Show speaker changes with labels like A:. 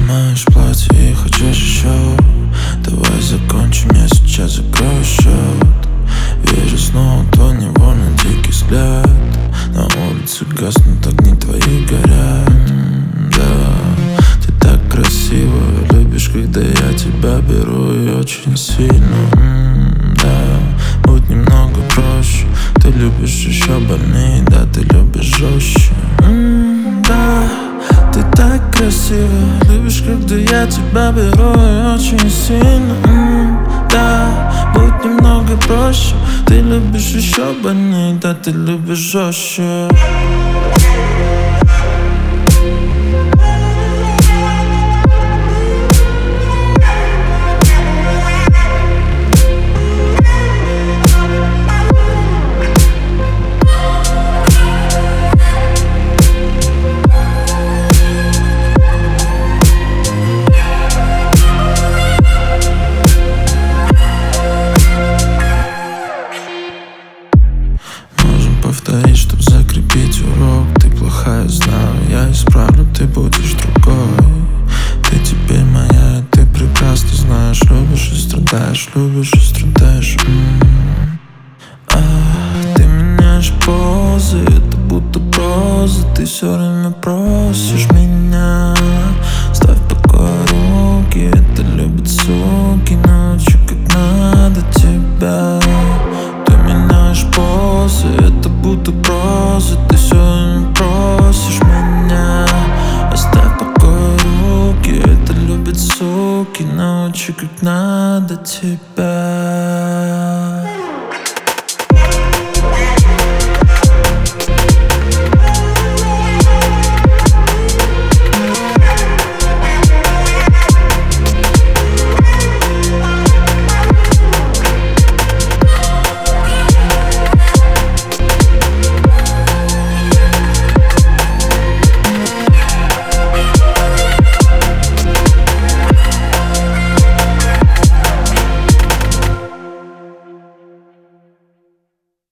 A: Снимаешь платье и хочешь еще. Давай закончим, я сейчас закрою счет. Вижу снова твой невольно дикий взгляд. На улице гаснут огни твои горят. Да, ты так красиво. Любишь, когда я тебя беру и очень сильно. Да, будь немного проще. Ты любишь еще больнее, да, ты любишь жестче. Да, ты так красиво. Любишь, когда я тебя беру и очень сильно. Да, будь немного проще. Ты любишь еще больнее, да, ты любишь жестче. Повторить, чтоб закрепить урок. Ты плохая, знаю, я исправлю, ты будешь другой. Ты теперь моя, ты прекрасно знаешь. Любишь и страдаешь, любишь и страдаешь. Ты меняешь позы, это будто проза. Ты все время просишь меня. Ставь в покое руки, это любят суки. Научу, как надо тебя. Ты меняешь позы, это будто проза. Ты все время просишь меня. Оставь в покое руки, это любят суки. Научу, как надо тебя.